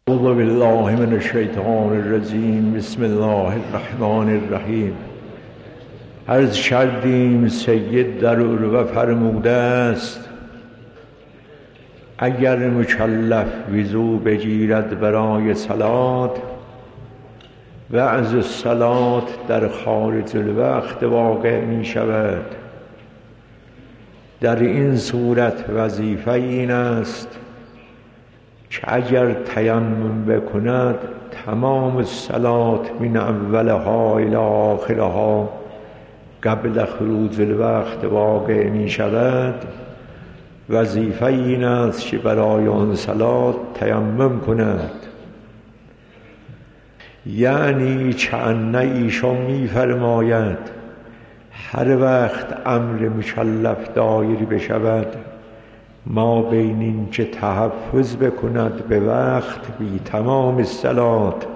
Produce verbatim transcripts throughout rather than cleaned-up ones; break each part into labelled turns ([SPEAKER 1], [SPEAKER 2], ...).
[SPEAKER 1] اعوذ بالله من الشیطان الرجیم. بسم الله الرحمن الرحیم. عرض کردیم سید در عروه فرموده است اگر مکلف وضو بگیرد برای صلات و از الصلات در خارج الوقت واقع می شود. در این صورت وظیفه این است که اگر تیمم بکند تمام الصلات من اولها الی آخرها قبل خروج الوقت واقع می شود. وظیفه این است که برای آن صلات تیمم کند. یعنی چند ایشان می فرماید هر وقت امر مکلف دایر بشود ما بین این که تحفظ بکند به وقت بی تمام الصلات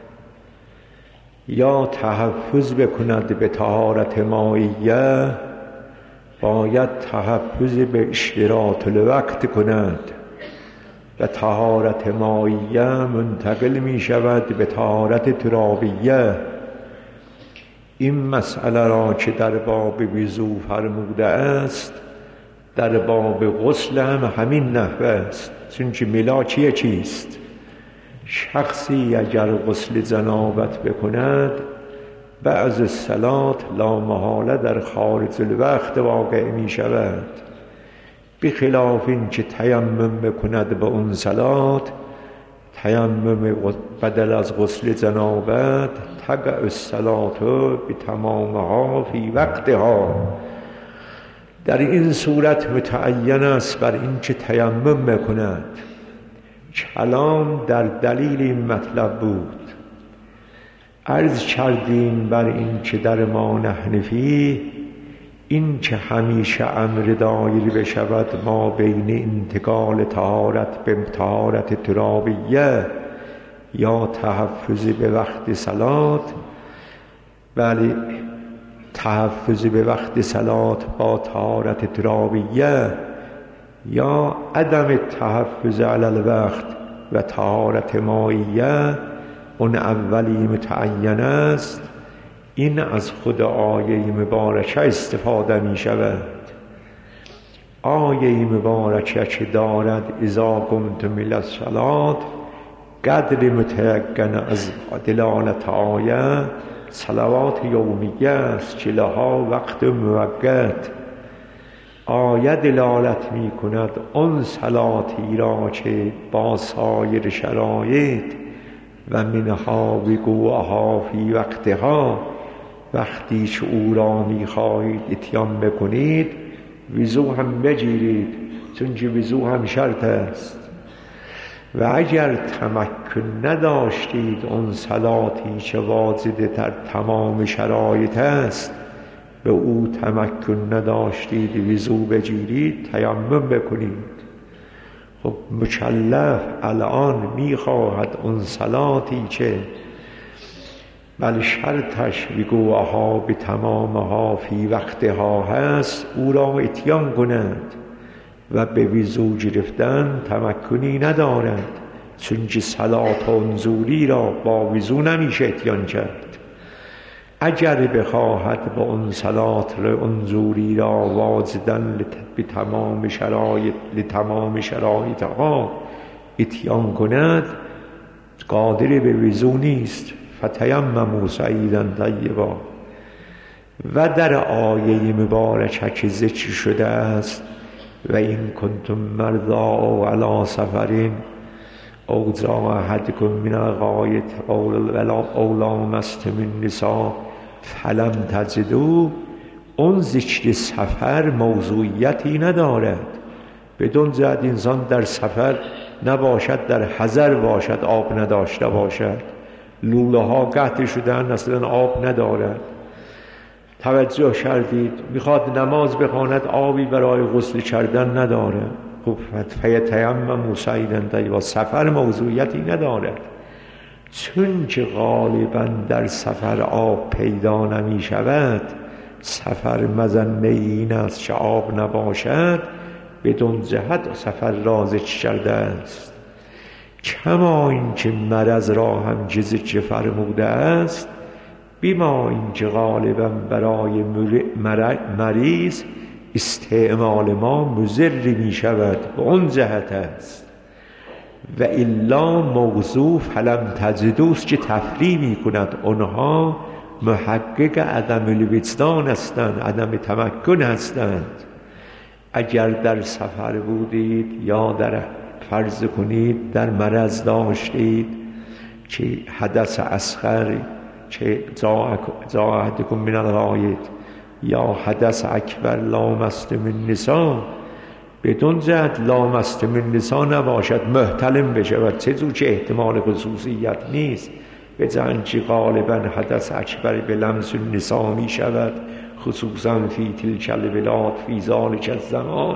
[SPEAKER 1] یا تحفظ بکند به طهارت مائیه باید تحفظ به اشتراط الوقت کند و طهارت مائیه منتقل می شود به طهارت ترابیه. این مسئله را که در باب وضو فرموده است در باب غسل هم همین نحوه است. چون ملا چیه چیست؟ شخصی اگر غسل جنابت بکند بعض الصلات لا محاله در خارج الوقت واقع می شود، بخلاف این که تیمم بکند به اون صلات تیمم بدل از غسل جنابت تقع الصلات بتمامها فی وقتها. در این صورت متعین است بر این که تیمم بکند. کلام در دلیل این مطلب بود. عرض کردیم بر این که در ما نحنفی این که همیشه امر دایر بشود ما بین انتقال طهارت به طهارت ترابیه یا تحفظ به وقت صلات، بله تحفظ به وقت صلات با طهارت ترابیه یا عدم تحفظ علی الوقت و طهارت مائیه اون اولی متعین است. این از خود آیه مبارکه استفاده می شود. آیه مبارکه که دارد اذا قمتم الی الصلاة قدر متیقن از دلالت آیه صلوات یومیه است که لها وقت موقت. آیه دلالت می کند اون صلاتی را که با سایر شرایط و منها وقوعها فی وقتها وقتی که او را می خواهید اتیان بکنید وضو هم بگیرید، چون که وضو هم شرط است. و اگر تمکن نداشتید اون صلاتی که واجد در تمام شرایط است به او تمکن نداشتید وضو بگیرید تیمم بکنید. خب مکلف الان میخواهد اون صلاتی که بل شرطش وقوعها به تمامها فی وقتها هست او را اتیان کند و به وضو گرفتن تمکنی ندارد، چون که صلات انظوری را با وضو نمیشه اتیان کرد. اگر بخواهد با اون صلات انظوری را واجدن به تمام شرایط لتمام شرایطها اتیان کند قادر به وضو نیست. فتیمموا صعیدا طیبا. و در آیه مبارکه که ذکر شده است و این کنتم مرضا او علی سفرین او جاء احدکم من الغایط او لامستم النساء فلم تجدوا، اون ذکر سفر موضوعیتی ندارد. بدون جهت انسان در سفر نباشد در حضر باشد آب نداشته باشد، لوله ها قطع شدن اصلا آب ندارد. توجه کردید میخواد نماز بخواند آبی برای غسل کردن نداره. خب فیتیمموا صعیدا طیبا. سفر موضوعیتی ندارد، چون که غالبا در سفر آب پیدا نمی شود. سفر مظنه این است که آب نباشد بدون جهت سفر را ذکر کرده است. کما اینکه مرض را هم جزچه فرموده است، بیما اینکه غالبا برای مریض استعمال ما مضر می شود به اون جهت است. و الا موضوع فلم تجدوست که تفریح می کند، اونها محقق عدم الوجدان هستند، عدم تمکن هستند. اگر در سفر بودید یا در فرض کنید در مرض داشتید که حدث اصغر که جاء احدکم من الغایط یا حدث اکبر لامست من نسا، بدون جهت لامست من نسا نباشد محتلم بشود، چه زو که احتمال خصوصیت نیست، به جنچه غالبا حدث اکبر به لمس النسا می شود، خصوصا فی تلک البلاد فی ذلک الزمان.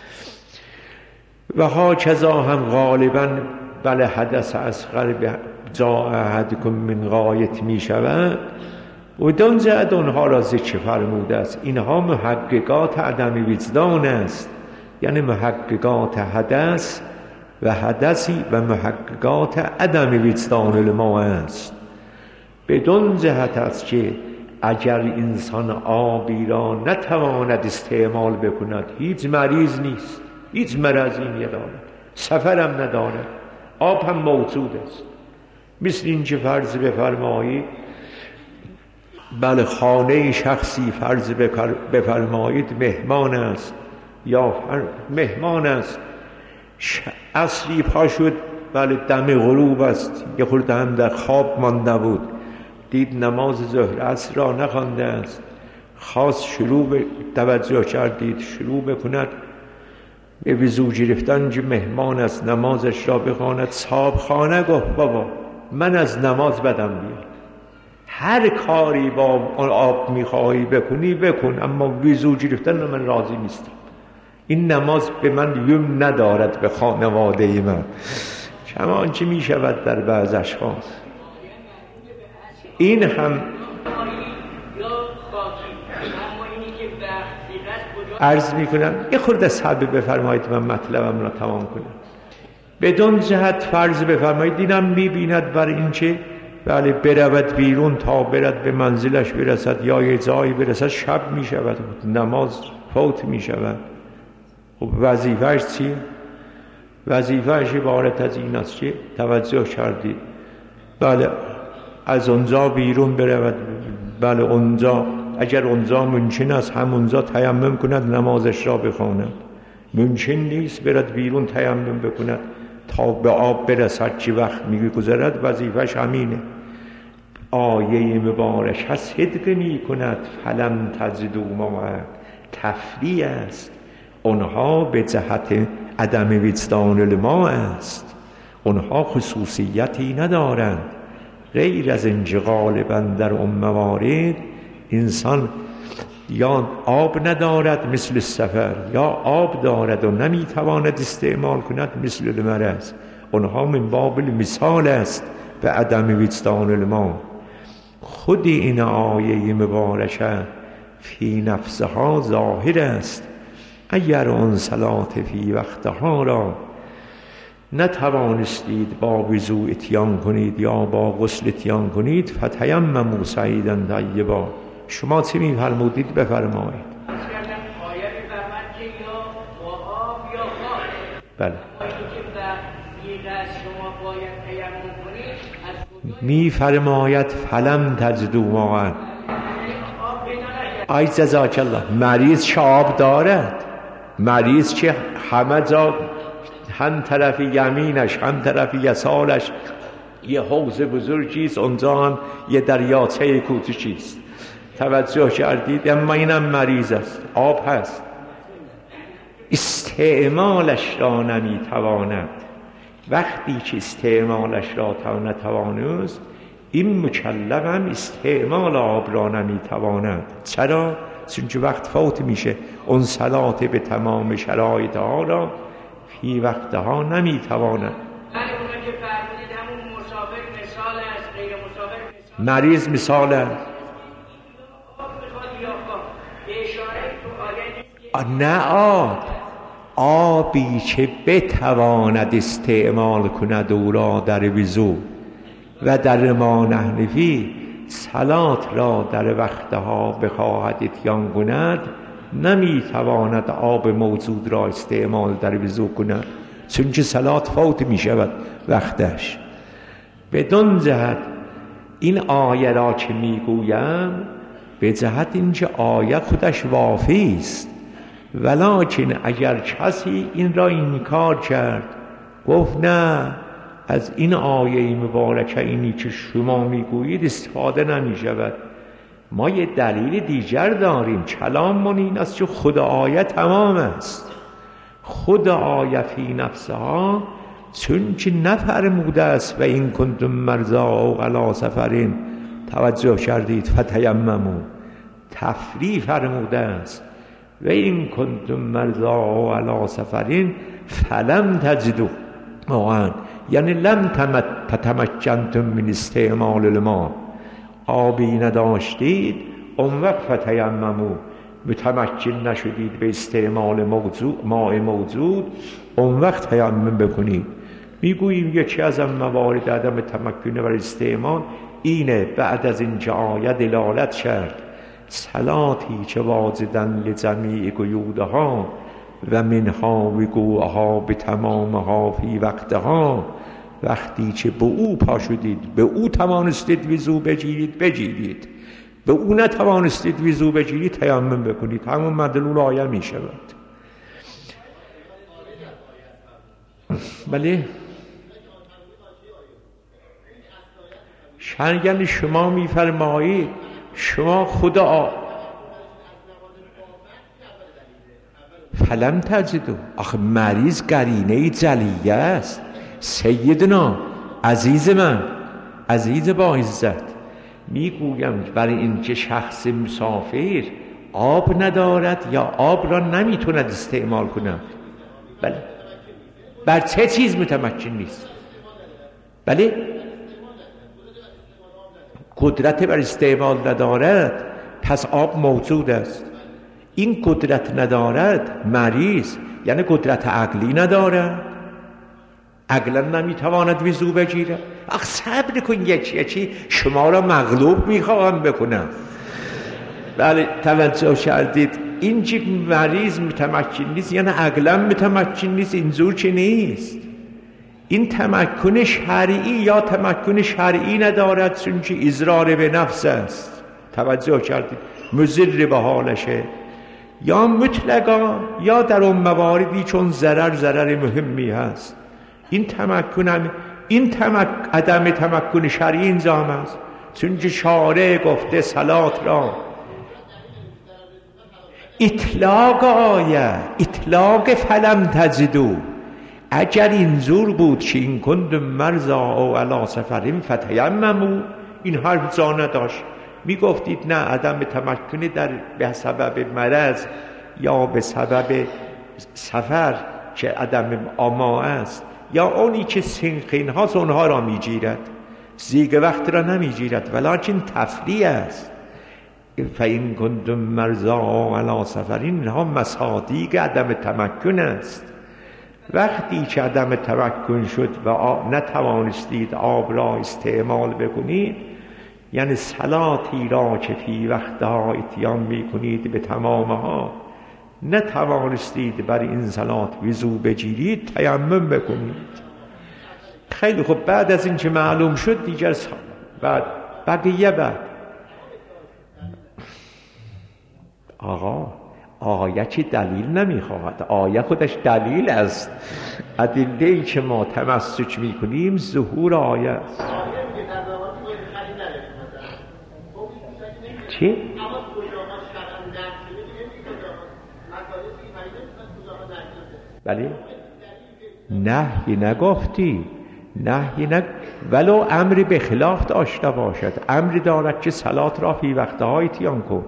[SPEAKER 1] و ها کذا هم غالبا بله حدث اصغر به جاء احدکم من غایط می شود، و دون جهت اونها را ذکر فرموده است. اینها محققات عدم وجدان است، یعنی محققات حدث و حدثی و محققات عدم وجدان الماء است. بدون جهت است که اگر انسان آبی را نتواند استعمال بکند هیچ مریض نیست، هیچ مرضی ندارد، سفرم ندارد، آب هم موجود است. مثل این که فرض بفرمایید بله خانه شخصی فرض بفرمایید مهمان است یا مهمان است، عصری پا شد بله دم غروب است، یه خورده هم در خواب مانده بود، دید نماز ظهر عصر را نخوانده است، خواست شروع به توجه کردید شروع بکند به وضو گرفتن که مهمان است نمازش را بخواند. صاحب خانه گفت بابا من از نماز بدم بیاد، هر کاری با آب میخواهی بکنی بکن، اما وضو گرفتن من راضی نیستم، این نماز به من یم ندارد به خانواده من. کمان چه میشود در بعض اشخاص. این هم عرض میکنم یه خورده صبر بفرمایید من مطلبم را تمام کنم. بدون جهت فرض بفرمایید اینم میبیند بر این که بله برود بیرون تا برد به منزلش برسد یا یه جایی برسد شب میشود، نماز فوت میشود. خب وظیفهش چیه؟ وظیفهش عبارت از این است که توجه کردید بله از اونجا بیرون برود، بله اونجا اگر اونجا ممکن است همونجا تیمم کند نمازش را بخواند، ممکن نیست برد بیرون تیمم بکند تا به آب برسد چی وقت میگذرد، وظیفش همینه. آیه مبارک هست صدق می کند فلم تجدوا ماء، تفریع است، اونها به جهت عدم وجدان الماء است، اونها خصوصیتی ندارند غیر از اینکه غالبا در اون موارد انسان یا آب ندارد مثل سفر یا آب دارد و نمیتواند استعمال کند مثل المرض، اونها من باب المثال است به عدم وجدان الماء. خود این آیه مبارکه فی نفسها ظاهر است. اگر اون صلات فی وقتها را نتوانستید با وضو اتیان کنید یا با غسل اتیان کنید فتیمموا صعیدا طیبا، شما چه می‌فرمودید بفرمایید. بله می‌فرماید فلم تجدوا ماء. ای جزاک الله، مریض که آب دارد، مریض که همه جا هم طرف یمینش هم طرف یسارش یه حوض بزرگیست، اونجا هم یه دریاچه کوچیکیست، توجه کردید؟ اما اینم مریض است، آب هست، استعمالش را نمیتواند. وقتی که استعمالش را نتوانست این مکلف هم استعمال آب را نمیتواند. چرا؟ چون که وقت فوت میشه، اون صلات به تمام شرایط ها را فی وقتها نمیتواند. مریض مثال است. نه آب آبی که بتواند استعمال کند او را در وضو و در ما نحنفی صلات را در وقتها بخواهد اتیان کند نمیتواند آب موجود را استعمال در وضو کند، چون که صلات فوت می شود وقتش. بدون جهت این آیه را که میگویم به جهت اینکه آیه خودش وافی است، ولکن اگر کسی این را انکار کرد گفت نه از این آیه مبارکه اینی که شما میگویید استفاده نمی شود، ما یه دلیل دیگر داریم، کلاممون این است که خود آیه تمام است. خود آیه فی نفسها چون که نفرموده است و این کنتم مرضی او علی سفرین، توجه کردید، فتیمموا تفریح فرموده است و این کنتم مرضی او علی سفرین فلم تجدوا ماء، یعنی لم تتمکنتم من استعمال الماء، آبی نداشتید اون وقت فتیمموا متمکن نشدید به استعمال موجود ماء موجود، اون وقت تیمم بکنید. میگوییم یکی از موارد عدم تمکن بر استعمال اینه بعد از اینکه آیه دلالت کرد صلاتی که واجدن لجمیع قیودها و منها وقوعها به تمامها فی وقتها، وقتی که به او پا شدید به او توانستید وضو بگیرید بگیرید، به او نتوانستید وضو بگیرید تیمم بکنید، همون مدلول آیه می شود. بله شرگن شما میفرمایید شما خدا فلم تجدوا، آخه مریض قرینه جلیه است. سیدنا عزیز من عزیز با عزت میگویم برای اینکه شخص مسافر آب ندارد یا آب را نمیتوند استعمال کند، بله بر چه چیز متمکن نیست؟ بله قدرت بر استعمال ندارد پس آب موجود است. این قدرت ندارد مریض، یعنی قدرت عقلی ندارد، عقلا نمیتواند وضو بگیرد. آخ صبر کن یکی یکی شما را مغلوب میخواهم بکنم. بله توجه کردید این که مریض متمکن نیست یعنی عقلا متمکن نیست، اینجور که نیست. این تمکن شرعی یا تمکن شرعی ندارد چون که اضرار به نفس است، توجه کردید، مضر به حالشه، یا مطلقا یا در اون مواردی چون ضرر ضرر مهمی هست. این تمکن هم این تمک... عدم تمکن شرعی انجام است، چون که شارع گفته صلات را اطلاق آیه اطلاق فلم تجدوا، اگر اینجور بود که این کنتم مرضی او علی سفرین فتیمموا، این حرف جا نداشت. میگفتید نه عدم تمکن در به سبب مرض یا به سبب سفر که عدم آما است، یا اونی که سنخین هاست اونها را میگیرد، زیگ وقت را نمیگیرد، ولیکن تفریح است. فین کنتم مرضی او علی سفرین، اینها مصادیق عدم تمکن است. وقتی که عدم تمکن شد و نتوانستید آب را استعمال بکنید، یعنی صلاتی را که فی وقتها اتیان میکنید به تمامها نتوانستید بر این صلات وضو بگیرید تیمم بکنید. خیلی خوب، بعد از این که معلوم شد دیگر بعد بقیه بعد آقا آیه چی دلیل نمیخواهد، آیه خودش دلیل است. ادله‌ای که ما تمسک میکنیم ظهور آیه است. چی؟ بله نهی نگفتی، نهی نگ... ولو امری به خلاف داشته باشد، امری دارد که صلات را فی وقتها اتیان کن،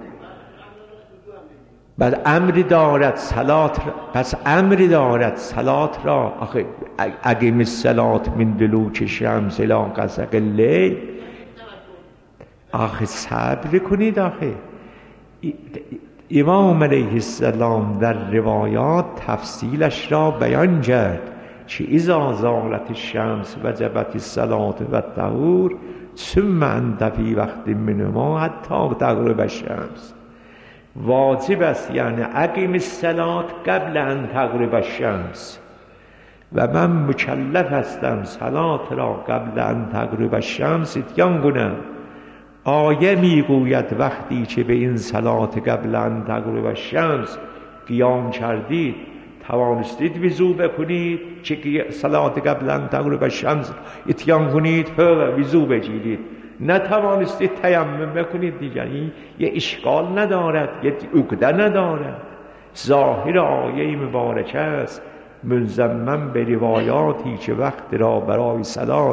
[SPEAKER 1] بعد امری دارد صلات را، پس امری دارد صلات را آخه اگه الصلات من دلوک شمس الی غسق اللیل، آخه صبر کنید، آخه امام علیه السلام در روایات تفصیلش را بیان کرد که اذا زالت الشمس وجبت الصلاة و الطهور ثم انت فی وقت منهما حتی تغرب الشمس. واجب است یعنی اقیم الصلاة قبل ان تغرب الشمس و من مکلف هستم صلات را قبل ان تغرب الشمس اتیان کنم. آیه میگوید وقتی که به این صلات قبل ان تغرب الشمس قیام کردید توانستید وضو بکنید که صلات قبل ان تغرب الشمس اتیان کنید وضو بگیرید، نتوانستید تیمم بکنید دیگر. این یه اشکال ندارد، یه عقده ندارد. ظاهر آیه مبارک است ملزمن به روایاتی که وقت را برای صلات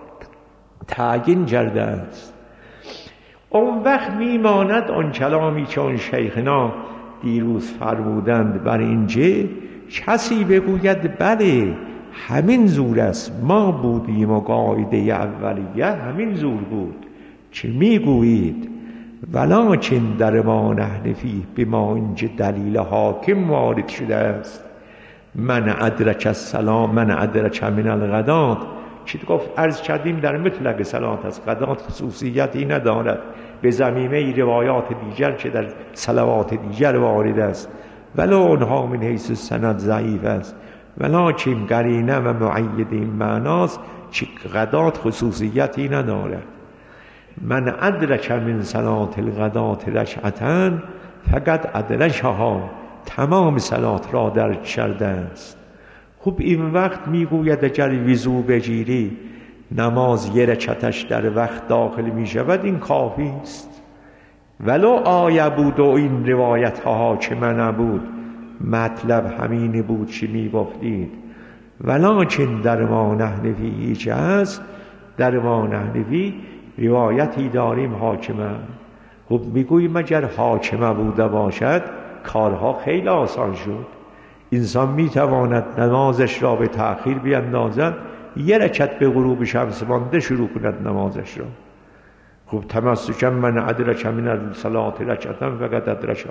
[SPEAKER 1] تعیین کرده است. اون وقت میماند آن کلامی که آن شیخنا دیروز فرمودند بر اینجا، کسی بگوید بله همین زور است، ما بودیم و قاعده اولیه همین زور بود که میگویید ولکن در ما نحن فیه بما اینجا دلیل حاکم وارد شده است من ادرک السلام من ادرک من الغدات، که گفت عرض کردیم در مطلق صلات از غدات خصوصیتی ندارد به ضمیمه روایات دیگر که در صلوات دیگر وارد است، ولو اونها من حیث السند ضعیف است، ولکن قرینه و معید این معناست که غدات خصوصیتی ندارد. من ادرک من صلات الغدات رکعتا فقط ادرکها، تمام صلات را درک کرده است. خب این وقت میگوید اگر وضو بگیری نماز یه رکعتش در وقت داخل می شود این کافی است. ولو آیه بود و این روایت ها حاکمه نبود مطلب همینی بود که می گفتید ولکن در ما نحن فیه چه است، در ما نحن فیه روایتی داریم حاکمه. خب میگوییم اگر حاکمه بوده باشد کارها خیلی آسان شد، انسان میتواند نمازش را به تأخیر بیندازد، یه رکعت به غروب شمس مانده شروع کند نمازش را. خب تمسکا من ادرک من الصلاة رکعتا فقط ادرکها.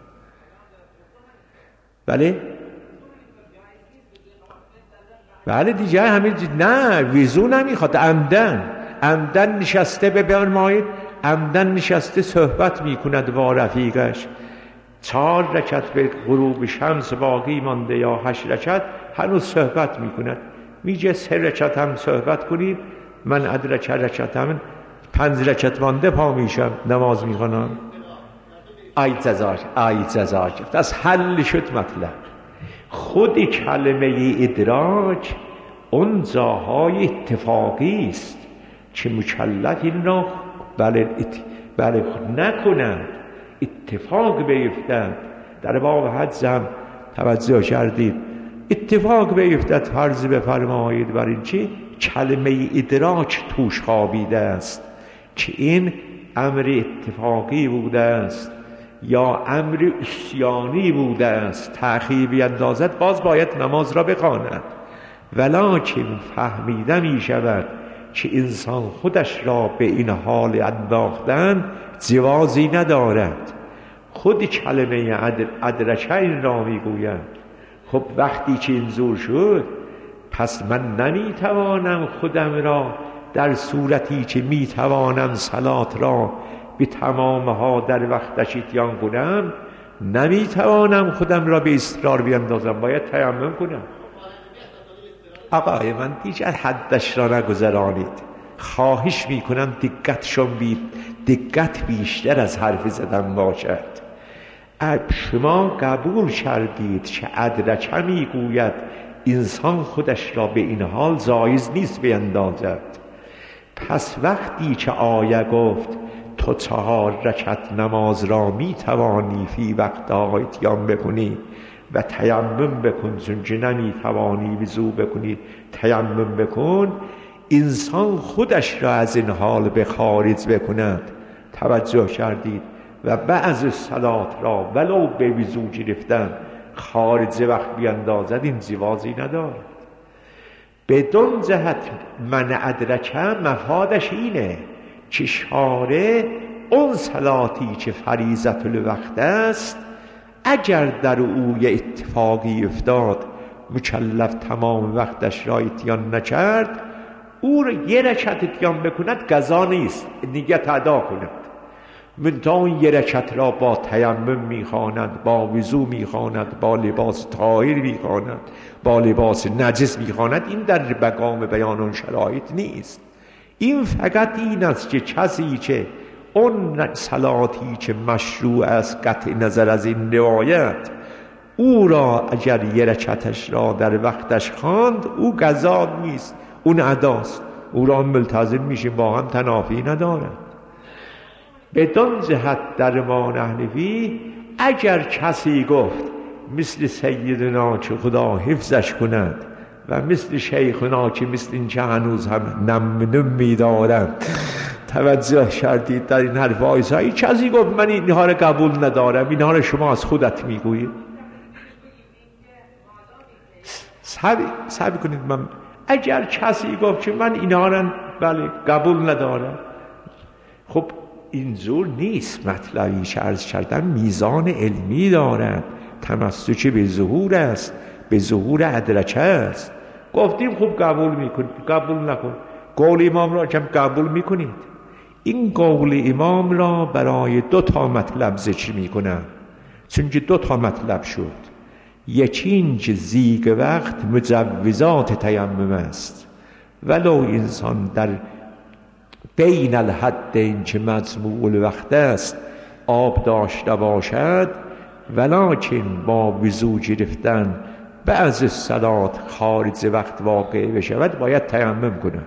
[SPEAKER 1] بله بله دیگه همین نه وضو نمیخواد، عمدن عمدن نشسته به برمایید، عمدن نشسته صحبت میکند با رفیقش، چهار رکعت به غروب شمس باقی مانده یا هشت رکعت هنوز صحبت میکند، میگه سه رکعت هم صحبت کنید من ادرک رکعتم پنج رکعت مانده پا میشم نماز میخونم. آیت ززاج آیت ززاج از حل شد مطلب. خود کلمه ادراک اون جاهای اتفاقی است که مکلف این را بله بله نکند، اتفاق بیفتد. در باب حج هم توجه کردید اتفاق بیفتد فرض بفرمایید بر این چی کلمه ادراک توش خوابیده است که این امر اتفاقی بوده است یا امر عصیانی بوده است، تأخیر بیندازد باز باید نماز را بخواند. ولکن فهمیده می شود که انسان خودش را به این حال انداختن جوازی ندارد. خود کلمه ادرکه این را می گوید. خب وقتی که این زور شد پس من نمی توانم خودم را در صورتی که می توانم صلات را به تمامها در وقتش اتیان کنم نمی توانم خودم را به اصرار بیندازم، باید تیمم کنم. آقای من دیگر حدش را نگذرانید، خواهش می کنم دقتشون بید دقت بیشتر از حرف زدن باشد. شما قبول کردید که ادرکه می گوید انسان خودش را به این حال جایز نیست بیندازد. پس وقتی که آیه گفت تو چهار رکعت نماز را می توانی فی وقت اتیان بکنی و تیمم بکن، چون که نمی توانی وضو بکنی تیمم بکن، انسان خودش را از این حال به خارج بکند. توجه کردید؟ و بعض صلات را ولو به وضو گرفتن خارج وقت بیندازد این جوازی ندارد. بدون جهت من ادرکه مفادش اینه که شارع اون صلاتی که فریضت الوقت است اگر در او یه اتفاقی افتاد مکلف تمام وقتش را اتیان نکرد، او را یه رکعت اتیان بکند قضا نیست، نیت ادا کند. منتها اون یه رکعت را با تیمم میخواند، با وضو میخواند، با لباس طاهر میخواند، با لباس نجس میخواند. این در مقام بیان اون شرایط نیست. این فقط این است که کسی که اون صلاتی که مشروع است قطع نظر از این روایت، او را اگر یه رکعتش را در وقتش خواند، او قضا نیست، اون اداست، او را ملتزم میشه، با هم تنافی ندارد. بدان جهت در ما حنفی اگر کسی گفت مثل سیدنا که خدا حفظش کند و مثل شیخنا که مثل این که هنوز هم نم نم می‌دارند توجه کردید در این حرف آیسایی، کسی گفت من اینها را قبول ندارم، اینها را شما از خودت میگویید. صبر کنید. من اگر کسی گفت که من اینها را بله قبول ندارم، خب اینجور نیست. مطلبی که عرض کردم میزان علمی دارد، تمسک به ظهور است، به ظهور ادرکه است. گفتیم خوب قبول میکنید، قبول نکن. قول امام را کم قبول میکنید. این قول امام را برای دو تا مطلب ذکر میکنم، چون که دو تا مطلب شد. یکی این که زیگ وقت مجوزات تیمم است، ولو انسان در بین الحد این که مجموع الوقت است آب داشته باشد، ولکن با وضو گرفتن بعض صلات خارج وقت واقع بشود باید تیمم کند.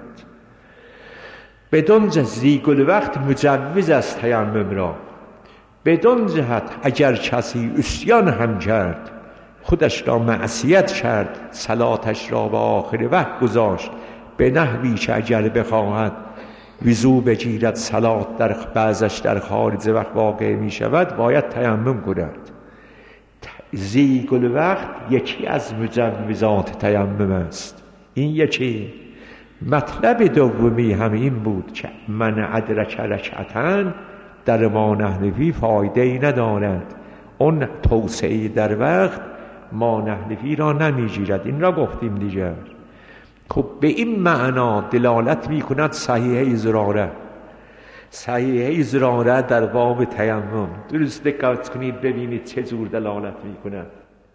[SPEAKER 1] بدون زیگ الوقت مجوز است تیمم را. بدون جهت اگر کسی عصیان هم کرد، خودش را معصیت کرد، صلاتش را به آخر وقت گذاشت، به نحوی که اگر بخواهد وضو بگیرد صلات در بعضش در خارج وقت واقع می شود، باید تیمم کند. زیگ الوقت یکی از مجوزات تیمم است. این یکی. مطلب دومی هم این بود که من ادرک رکعتن در ما حنفی فایده ای ندارد. اون توسعه در وقت ما حنفی را نمیگیرد. این را گفتیم دیگر. خب به این معنا دلالت می کند صحیحه زراره. صحیحه زراره در باب تیمم درست دقت کنید ببینید چه جور دلالت می کند.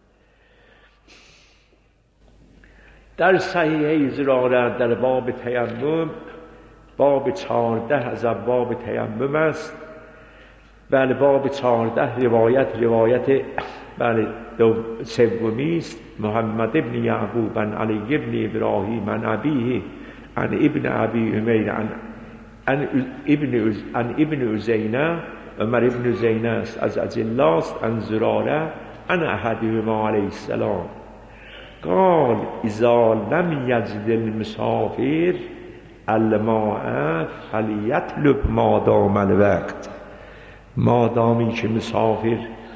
[SPEAKER 1] در صحیحه زراره در باب تیمم، باب چهارده از باب تیمم است. بله باب چهارده روایت روایت بله دو سومی است. محمد ابن یعقوب عن علی ابن ابراهیم عن ابیه عن ابن ابی امیر عن عن ابن عن ابن زینه عمر ابن زینه است از اجلاست عن زراره عن احدهما علیه السلام قال اذا لم یجد المسافر الماء فلیطلب ما دام الوقت. مادامی که مسافر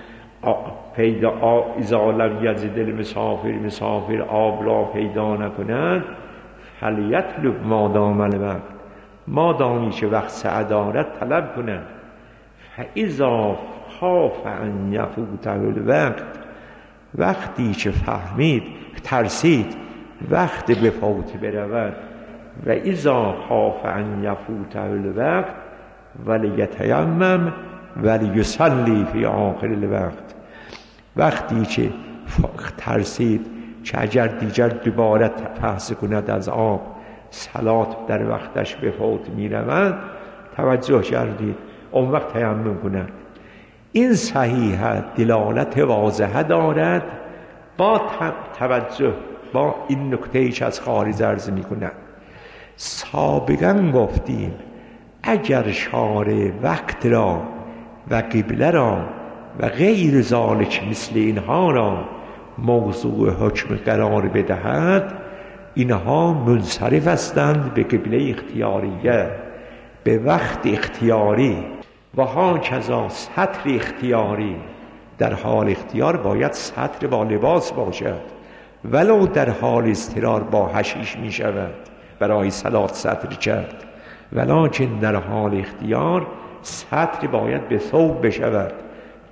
[SPEAKER 1] پیدا اذا لم یجد المسافر مسافر آب را پیدا نکند، فلیطلب ما دام الوقت، مادامی که وقت سعادت طلب کند. فاذا خاف ان یفوته الوقت، وقتی که فهمید ترسید وقت به فوت برود، و اذا خاف ان یفوته الوقت ولیتیمم ولیصلی فی آخر الوقت، وقتی که ترسید که اگر دیگر دوباره فحص کند از آب صلات در وقتش به فوت می رود، توجه کردید اون وقت تیمم کند. این صحیح دلالت واضحه دارد. با توجه با این نکته که از خارج عرض می کند. سابقا گفتیم اگر شارع وقت را و قبله را و غیر ذالک مثل اینها را موضوع حکم قرار بدهد، اینها منصرف هستند به قبله اختیاریه، به وقت اختیاری. و ها کذا سطر اختیاری، در حال اختیار باید سطر با لباس باشد، ولو در حال اضطرار با حشیش می شود برای صلات سطر کرد، ولکن در حال اختیار سطر باید به ثوب بشود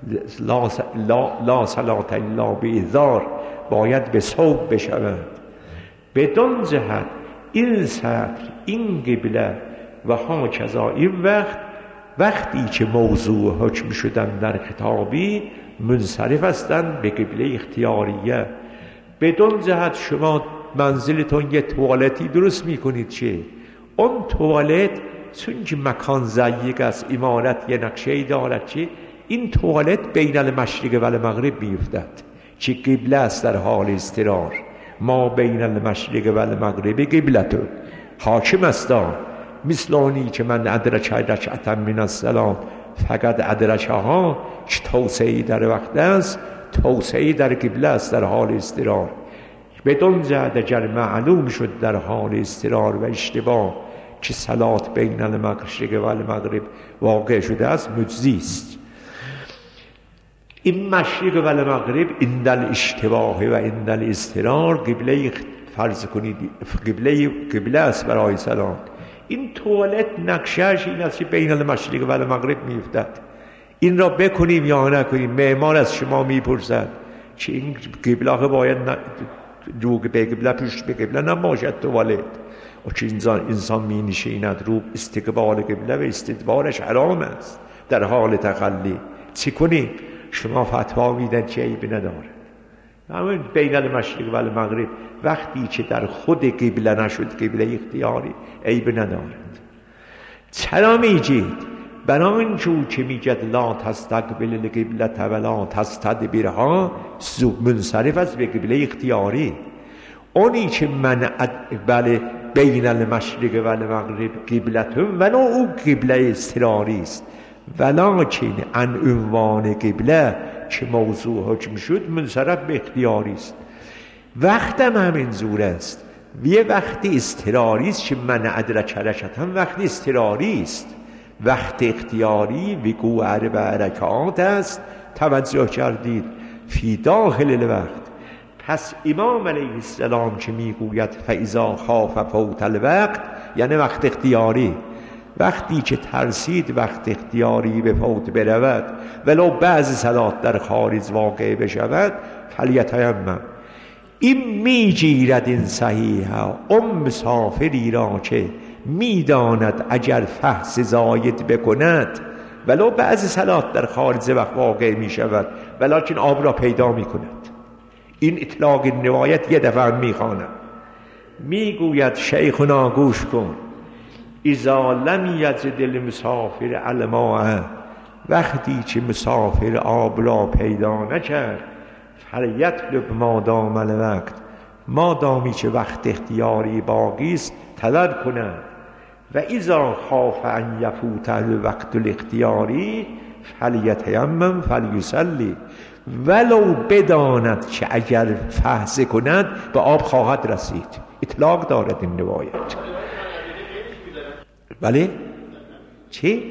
[SPEAKER 1] لا, لا, لا صلات الا بإحضار باید به صوب بشود. بدان جهت این سطر، این قبله و هاکذا این وقت، وقتی که موضوع حکم شدن در خطابی منصرف هستند به قبله اختیاریه. بدان جهت شما منزلتون یه توالتی درست میکنید چه؟ اون توالت چون که مکان ضیق است، عمارت یه نقشه دارد چه؟ این توالت بین المشرق و المغرب میفتد چه قبله است در حال اضطرار. ما بین المشرق و المغرب قبلتون حاکم است. مثل آنی که من ادرک رکعتا من الصلاة فقط ادرکها، که توسعه در وقت است، توسعه در قبله است در حال اضطرار. بدون جهت اگر معلوم شد در حال اضطرار و اشتباه که صلات بین المشرق و المغرب واقع شده است، مجزی است. این مشرق و المغرب عند الاشتباه و عند الاضطرار قبله فرض کنید، قبله قبله است برای صلات. این توالت نقشهش این است که بین المشرق و المغرب میفتد. این را بکنیم یا نکنیم، معمار از شما میپرسد که این قبله باید رو به قبله پشت به قبله نباشد توالت، و که انسان انسان می نشیند رو استقبال قبله و استدبارش حرام است در حال تخلی. چی کنیم؟ شما فتوا میدن که عیب نداره. همین بین المشرق و المغرب وقتی که در خود قبله نشد قبله اختیاری، عیب ندارد. چرا میگید؟ برای اینجور که میگد لا تستقبل القبلة و لا تستدبرها، منصرف است به قبله اختیاری. اونی که من بله بین المشرق و المغرب قبلتون ولو او قبله اضطراری است، ولکن ان عنوان قبله که موضوع حکم شد منصرف به اختیاری است. وقتم همین زور است، یه وقتی اضطراری است که من ادرک رکعتن وقتی اضطراری است. وقت اختیاری وقوع اربع رکعات است، توجه کردید، فی داخل الوقت. پس امام علیه السلام که میگوید فاذا خاف فوت الوقت، یعنی وقت اختیاری. وقتی که ترسید وقت اختیاری به فوت برود ولو بعض صلات در خارج واقع بشود، فلیتیمم. این میگیرد این صحیحه اون مسافری را که میداند اگر فحص زاید بکند ولو بعض صلات در خارج وقت واقع میشود ولکن آب را پیدا میکند. این اطلاق روایت یه دفعه میخوانم. میگوید شیخنا گوش کن، اذا لم یجد المسافر الماء، وقتی که مسافر آب را پیدا نکرد، فلیطلب ما دام الوقت، ما دامی که وقت اختیاری باقی است طلب کند. و اذا خاف ان یفوت الوقت الاختیاری فلیتیمم فلیصلی، ولو بداند که اگر فحص کند به آب خواهد رسید. اطلاق دارد این روایت. بله؟ چی؟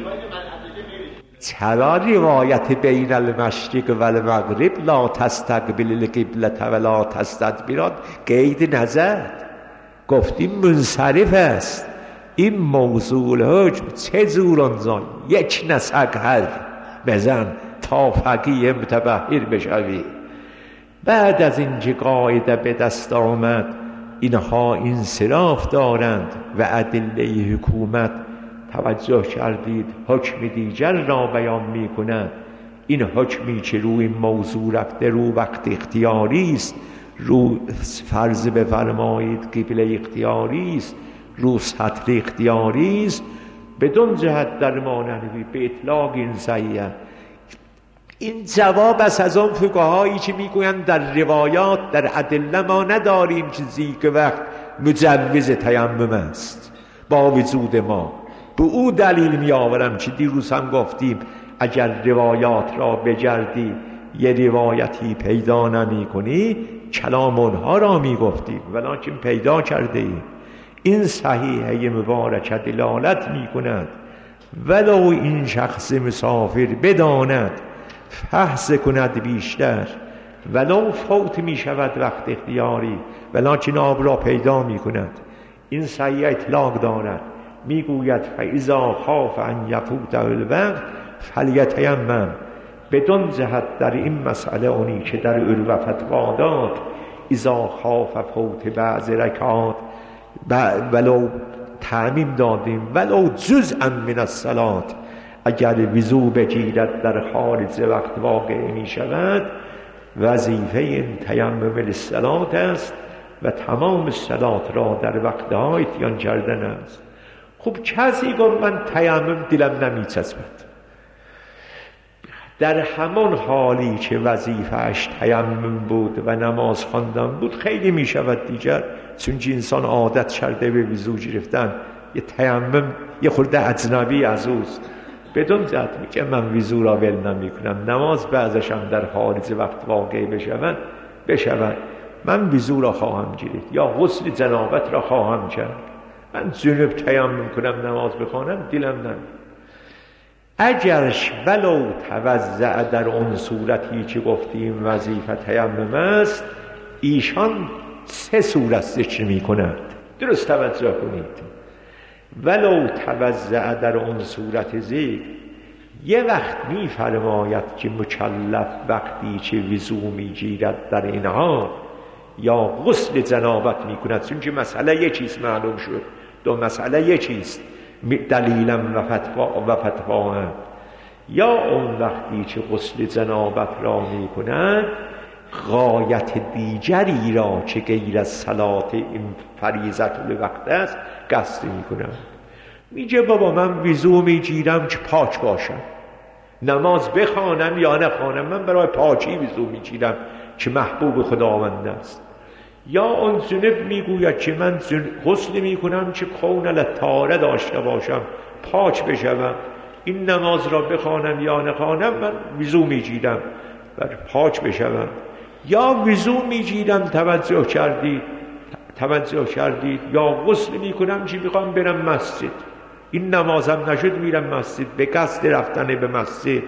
[SPEAKER 1] چرا روایت بین المشرق و المغرب لا تستقبل القبلة و لا تستدبرها قید نزد؟ گفتیم منصرف است. این موضوع الحکم چه زورانزان یک نسق هر بزن تا فقیه متبحر بشوی. بعد از اینکه قاعده به دست آمد اینها انصراف دارند و ادله حکومت، توجه کردید، حکم دیگر را بیان می کند. این حکمی که روی موضوع رفته رو وقت اختیاری است، رو فرض بفرمایید قبله اختیاری است، رو سطر اختیاری است، بدون جهت در مانوی به اطلاق این صحیح. این جواب است از آن فقهایی که میگویند در روایات در ادله ما نداریم چیزی که وقت مجوز تیمم است. با وجود ما به او دلیل می آورم که دیروز هم گفتیم اگر روایات را بگردی یه روایتی پیدا نمی کنی کلام اونها را می گفتیم، ولیکن پیدا کرده ایم. این صحیحه مبارکه دلالت می کند ولو این شخص مسافر بداند فحص کند بیشتر، ولو فوت می شود وقت اختیاری ولیکن آب را پیدا می کند. این صحیح اطلاق دارد. می گوید فاذا خاف ان یفوت الوقت فلیتیمم، بدون جهت در این مسئله اونی که در علو فتوا داد اذا خاف فوت بعض رکعات ولو تعمیم دادیم ولو جزءا من الصلاة، اگر وضو بگیرد در خارج وقت واقع می شود وظیفه این تیمم للصلاة است و تمام صلات را در وقتها اتیان کردن است. خب کسی گفت من تیمم دلم نمی چسبد، در همان حالی که وظیفه‌اش تیمم بود و نماز خواندن بود خیلی می شود دیگر، چون انسان عادت کرده به وضو گرفتن، یه تیمم یه خورده اجنبی از اوست، بدون جهت میگه من وضو را ول نمی کنم، نماز بعضش هم در خارج وقت واقع بشود بشود من وضو را خواهم گرفت یا غسل جنابت را خواهم کرد، من جنوب تیمم کنم نماز بخوانم دلم نمی. اگرش ولو توزع در اون صورتی که گفتیم وظیفه تیمم است، ایشان سه صورت ذکر می کند، درست توجه کنید. ولو توزع در اون صورت ذکر یه وقت می فرماید که مکلف وقتی که وضو می گیرد در اینها یا غسل جنابت می کند، چون که مسئله یه چیز معلوم شد، دو مسئله یه چیز دلیلا و فتوا و فتوا هم. یا اون وقتی که غسل جنابت را می کند غایت دیگری را که غیر از صلات این فریضت الوقت است قصد می کند، میگه بابا من وضو می گیرم که پاک باشم، نماز بخوانم یا نخوانم من برای پاکی وضو می گیرم که محبوب خداوند است. یا اون جنب میگوید که من غسل میکنم که کون الطهاره داشته باشم، پاک بشم، این نماز را بخوانم یا نخوانم من وضو میگیرم بر پاک بشم. یا وضو میگیرم توجه کردید توجه کردید یا غسل میکنم که میخوام برم مسجد، این نمازم نشد میرم مسجد به قصد رفتن به مسجد،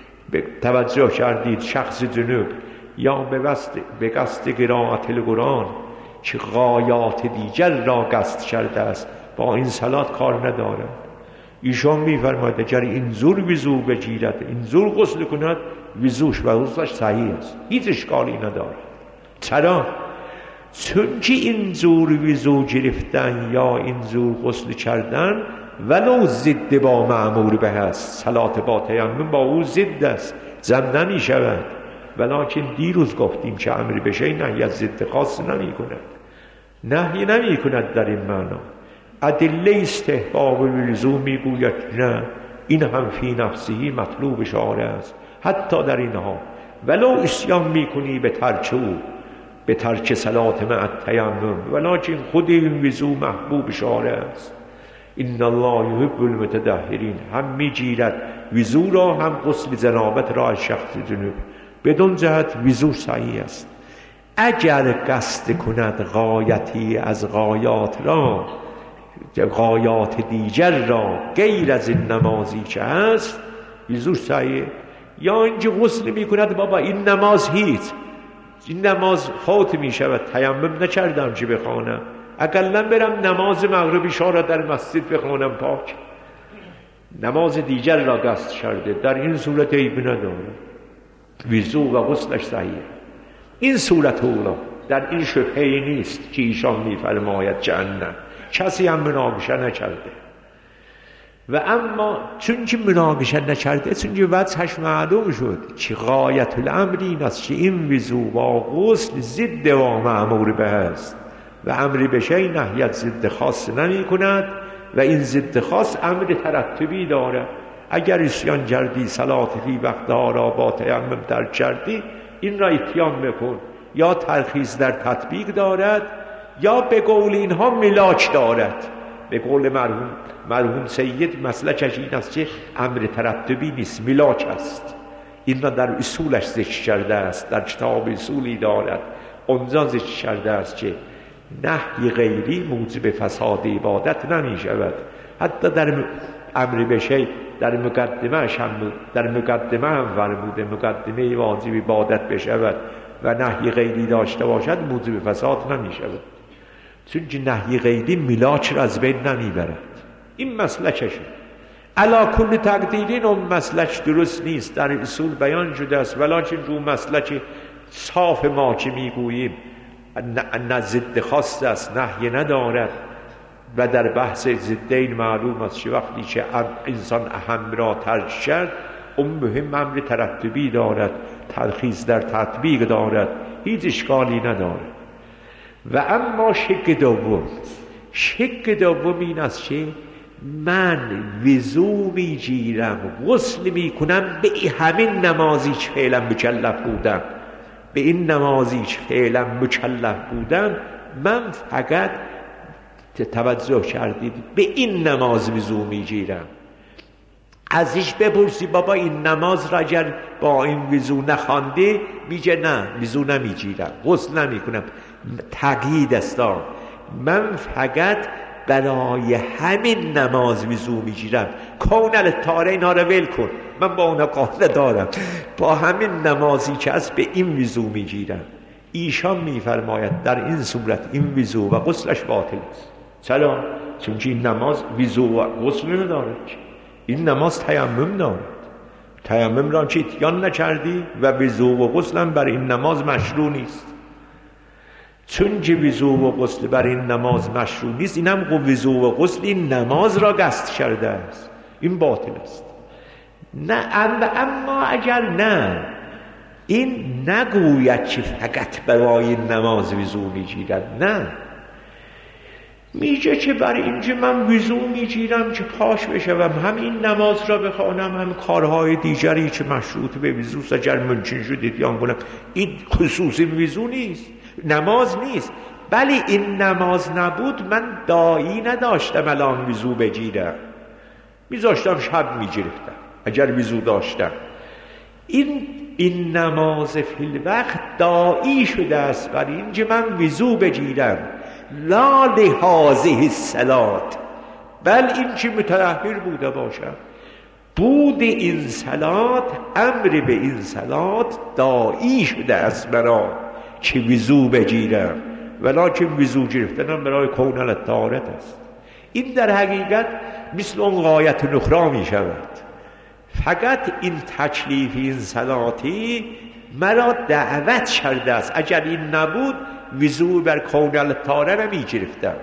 [SPEAKER 1] توجه کردید شخص جنوب، یا به قصد قرائت القرآن که غایات دیگر را قصد کرده است، با این صلات کار ندارد. ایشان میفرماید اگر اینجور وضو بگیرد اینجور غسل کند وضوش و غسلش صحیح است، هیچ اشکالی ندارد. چرا؟ چون که اینجور وضو گرفتن یا اینجور غسل کردن ولو ضد با مأمور به است، صلات با تیمم با او ضد است، جمع نمی شود. ولیکن دیروز گفتیم که امر بشه نهی از ضد خاص نمی کند، نهی نمی کند در این معنا. ادله استحباب الوضو میگوید نه، این هم فی نفسی مطلوب شارع است، حتی در اینها ولو اسیان میکنی به ترک او به ترک صلات مع التیمم، ولیکن خود این وضو محبوب شارع است. ان الله یحب المتطهرین، هم میگیرد وضو را هم غسل جنابت را از شخص جنوب، بدون جهت وضو صحیح است. اگر قصد کند غایتی از غایات را، غایات دیگر را غیر از این نمازی که هست وضو صحیح. یا اینکه غسل می کند بابا این نماز هیچ، این نماز فوت می شود، تیمم نکردم که بخوانم، اقلا برم نماز مغربی شارع در مسجد بخوانم پاک، نماز دیگر را قصد کرده، در این صورت عیب نداره، وضو و غسلش صحیح. این صورت اولا در این شبهه‌ای نیست که ایشان می‌فرماید جهنم، کسی هم مناقشه نکرده. و اما چون که مناقشه نکرده، چون که وجهش معلوم شد که غایت الامر این است که این وضو با غسل ضد و مأمور به است و امر به شیء نهی از ضد خاص نمی کند و این ضد خاص امر ترتبی داره. اگر اسیان کردی صلات فی وقتها را با تیمم ترک کردی، این را اتیان بکن. یا ترخیص در تطبیق دارد یا به قول اینها ملاک دارد. به قول مرحوم مرحوم سید مسلکش این است که امر ترتبی نیست، ملاک است. این را در اصولش ذکر کرده است، در کتاب اصولی دارد، اونجا ذکر کرده است که نهی غیری موجب فساد عبادت نمی شود. حتی در امر بشه در مقدمه هم در مقدمه هم فرموده مقدمه واجب عبادت بشود و نهی غیری داشته باشد موجب فساد نمی شود، چون که نهی غیری ملاک را از بین نمی برد. این مسلکشه. علا کل تقدیرین اون مسلک درست نیست، در اصول بیان شده است، ولیکن رو مسلک صاف ما که میگوییم نه ضد خواست است، نهی ندارد و در بحث ضدین معلوم است که وقتی که انسان اهم را ترک کرد اون مهم امر ترتبی دارد، تلخیص در تطبیق دارد، هیچ اشکالی ندارد. و اما شک دوم، شک دوم این است که من وضو میگیرم، غسل میکنم به همین نمازی که فعلا مکلف بودم، به این نمازی که فعلا مکلف بودم من فقط توجه کردید به این نماز وضو میگیرم. ازش بپرسی بابا این نماز را اگر با این وضو نخوانده، میگه نه وضو نمیگیرم، غسل نمیکنم. تقیید است، من فقط برای همین نماز وضو میگیرم. کون تاره اینا رو ول کن، من با اونا قاعده دارم، با همین نمازی که از به این وضو میگیرم. ایشان میفرماید در این صورت این وضو و غسلش باطل است. چرا؟ چون این نماز وضو و غسل ندارد، این نماز تیمم دارد. تیمم را چه اتیان نکردی و وضو و غسل هم بر این نماز مشروع نیست. چون که وضو و غسل بر این نماز مشروع نیست، این هم وضو و غسل این نماز را قصد کرده است، این باطل است. نه اما اگر نه این نگوید که فقط برای این نماز وضو میگیرد، نه میگه که برای اینکه من وضو میگیرم که پاش بشوم، هم این نماز را بخوانم، هم کارهای دیگری که مشروط به وضو اگر ممکن شد اتیان کنم. این خصوص وضو نیست، نماز نیست. بلی این نماز نبود من داعی نداشتم الان وضو بگیرم، میذاشتم شب میگرفتم اگر وضو داشتم. این این نماز فی الوقت داعی شده است برای اینکه من وضو بگیرم، لا لهذه الصلات، بل این که متطهر بوده باشم. بود این صلات، امر به این صلات داعی شده است برای که وضو بگیرم، ولکن وضو گرفتنم برای کون طهارت است. این در حقیقت مثل اون غایت نخرا می شود. فقط این تکلیف این صلاتی مرا دعوت کرده است، اگر این نبود وضو بر کون طهارت نمی گرفتم.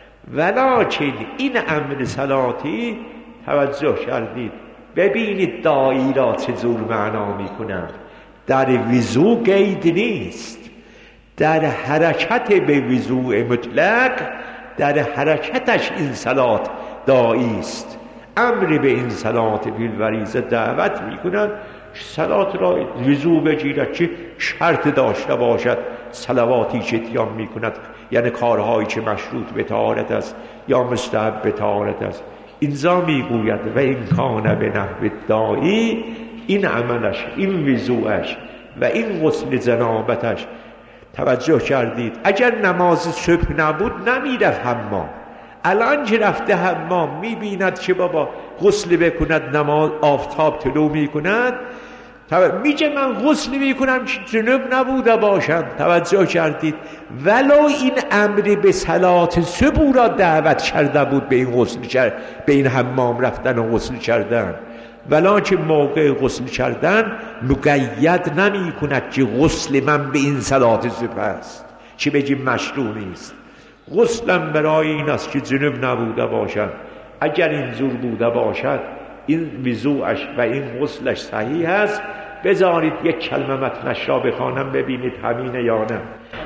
[SPEAKER 1] ولکن این امر صلاتی توجه کردید، ببینید داعی را چطور معنا می کنم. در وضو قید نیست، در حرکت به وضوء مطلق، در حرکتش این صلات داعی است. امر به این صلات بالوریزه دعوت میکنند صلات را وضو بگیرد که شرط داشته باشد، صلواتی که اتیان میکند یعنی کارهایی که مشروط به طهارت است یا مستحب به طهارت است. اینجا میگوید و این کان به نحو داعی، این عملش، این وضوعش و این غسل جنابتش. توجه کردید اگر نماز صبح نبود نمیرفت حمام، الان که رفته حمام میبیند که بابا غسل بکند، نماز آفتاب طلوع میکند، میگه من غسل میکنم که جنوب نبوده باشم. توجه کردید ولو این امر به صلات صبح را دعوت کرده بود به این غسل کرد، به این حمام رفتن و غسل کردن، ولکن موقع غسل کردن مقید نمی کند که غسل من به این صلات صبح است، چه بگیم مشروع نیست. غسلم برای این است که جنوب نبوده باشد. اگر اینجور بوده باشد این وضوعش و این غسلش صحیح است. بذارید یک کلمه متنش را بخوانم ببینید همینه یا نه.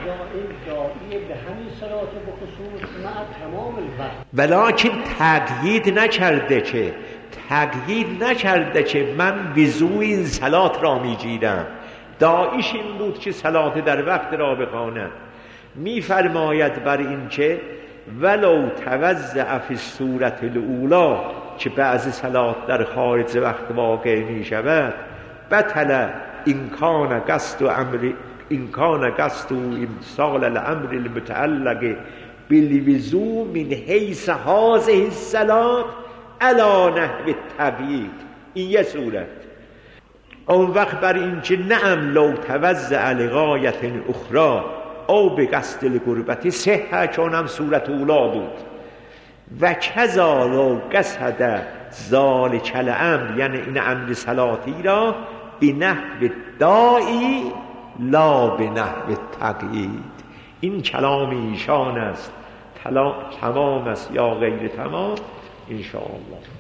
[SPEAKER 1] ولکن تقیید نکرده که تقیید نکرده که من وضوع این صلات را میگیرم. داعیش این بود که صلات در وقت را بخواند. میفرماید بر این که ولو توزع فی الصورت الاولی، که بعضی صلات در خارج وقت واقع می شود، بطل امکان قصد و امر امکان قصد و امثال الامر المتعلق بالوضوء من حیث هذه الصلات علی نحو التقیید. این یه صورت. اون وقت بر این که نعم لو توزع لغایت اخرى او به قصد القربت صحه، چون هم صورت اولا بود. و کذا لو قصد ذالک الامر، یعنی این امر صلاتی را به نحو داعی لا به نحو تقیید. این کلام ایشان است، تمام است یا غیر تمام؟ ان شاء الله.